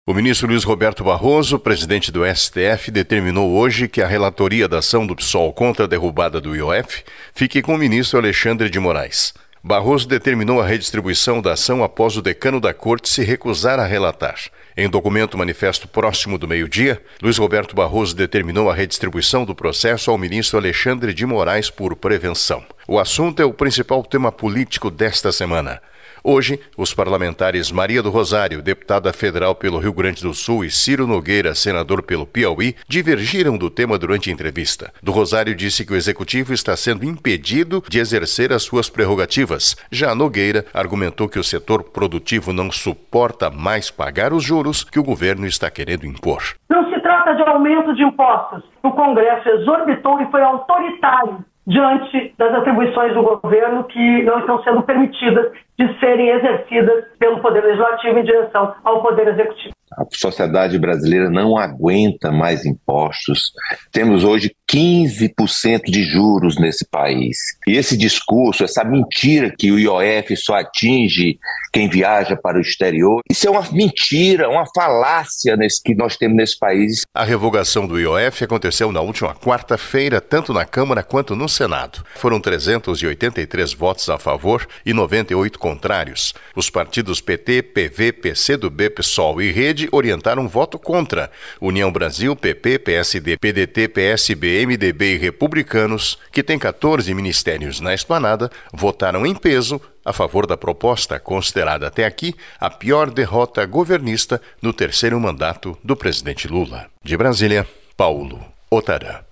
O ministro Luiz Roberto Barroso, presidente do STF, determinou hoje que a relatoria da ação do PSOL contra a derrubada do IOF fique com o ministro Alexandre de Moraes. Barroso determinou a redistribuição da ação após o decano da Corte se recusar a relatar. Em documento manifesto próximo do meio-dia, Luiz Roberto Barroso determinou a redistribuição do processo ao ministro Alexandre de Moraes por prevenção. O assunto é o principal tema político desta semana. Hoje, os parlamentares Maria do Rosário, deputada federal pelo Rio Grande do Sul, e Ciro Nogueira, senador pelo Piauí, divergiram do tema durante a entrevista. Do Rosário disse que o executivo está sendo impedido de exercer as suas prerrogativas. Já Nogueira argumentou que o setor produtivo não suporta mais pagar os juros que o governo está querendo impor. Não se trata de aumento de impostos. O Congresso exorbitou e foi autoritário diante das atribuições do governo que não estão sendo permitidas de serem exercidas pelo Poder Legislativo em direção ao Poder Executivo. A sociedade brasileira não aguenta mais impostos. Temos hoje 15% de juros nesse país. E esse discurso, essa mentira que o IOF só atinge quem viaja para o exterior, isso é uma mentira, uma falácia que nós temos nesse país. A revogação do IOF aconteceu na última quarta-feira, tanto na Câmara quanto no Senado. Foram 383 votos a favor e 98 contrários. Os partidos PT, PV, PCdoB, PSOL e Rede orientaram voto contra. União Brasil, PP, PSD, PDT, PSB, MDB e Republicanos, que têm 14 ministérios na esplanada, votaram em peso a favor da proposta considerada até aqui a pior derrota governista no terceiro mandato do presidente Lula. De Brasília, Paulo Otarã.